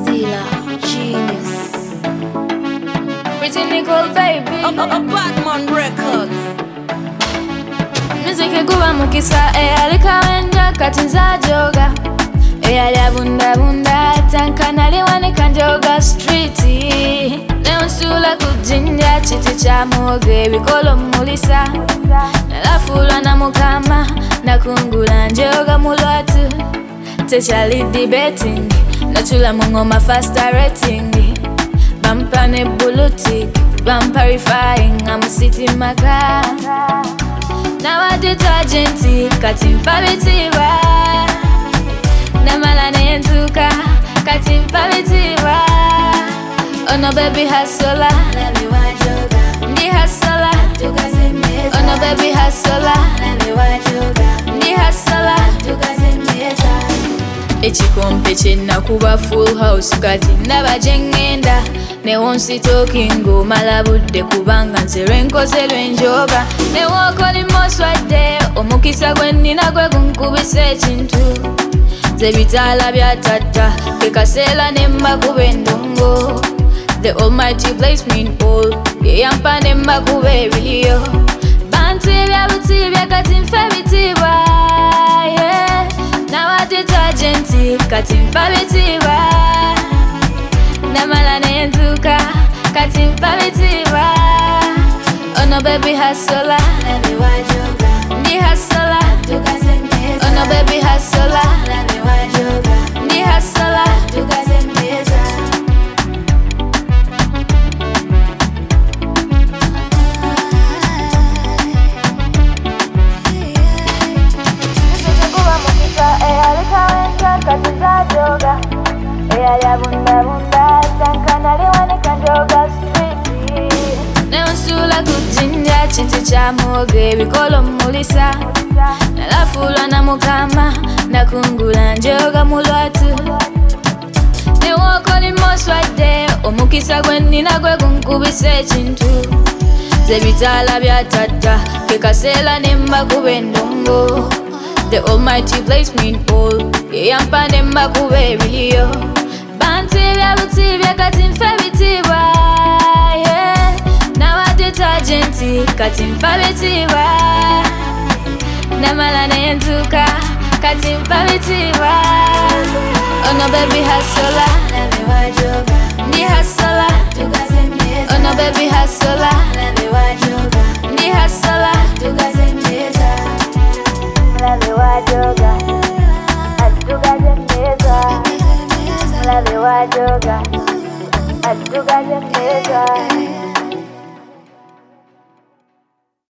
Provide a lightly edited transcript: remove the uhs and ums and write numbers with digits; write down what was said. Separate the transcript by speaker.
Speaker 1: Dealer, genius. Pretty Nicole, baby.
Speaker 2: Batman Records.
Speaker 1: Music iguba mukisa eyalika wenja kati nzajoga eyali abundabunda tankana liwanika njoga street neonsula kujinja chiti cha muogo ebikolo mulisa nalafulwa na mukama nakungula njoga mulwatu tekyali debating natula mu ngoma faster rating bampa ne bulutik bamparifying amusiti maka Nawa detergenti kati mfabitiwa Namala nenzuka kati mfabitiwa Ono baby hasola Nami wajoga Ndi hasola Tukazimeza Ono baby hasola Nami wajoga Ndi hasola Tukazimeza Echikompe chenna kuba full house kati nabajengenda Newonsi talking malabudde kubanga nze lwenkoze lwenjoga newokoli moswadde omukisa gwe nnina gwe gunkubisa ekintu nze bitaala byatatta kekaseera ne mbakuba endongo The Almighty bless me in all yeyampa ne mbakuba ebiliyo bantu ebyabutibya kati nfe bitibwa nawa detergenti kati nfa bitibwa Namala nenzuka kati mfabitiwa Ono baby hasola Nami wajoga Ndi hasola Tukazemeza Ono baby hasola Nami wajoga Ndi hasola Tukazemeza Kuba mukisa eyalika wenja kati nzajoga eyali abundabunda tankana liwanika njoga street neonsula kujinja chiti cha muogo ebikolo mulisa nalafulwa na mukama nakungula njoga mulwatu newokoli moswadde omukisa gwe nnina gwe gunkubisa ekintu nze bitaala byatatta kekaseera ne mbakuba endongo The Almighty bless me in all yeyampa ne mbakuba ebiliyo bantu ebyabutibya kati nfe bitibwa nawa detergenti kati nfa bitibwa namala nenzuka kati nfa bitibwa Ono baby hasola Nami wajoga Ndi hasola Tukazemeza Ono baby hasola Nami wajoga Ndi hasola Tukazemeza Nami wajoga Tukazemeza Nami wajoga Tukazemeza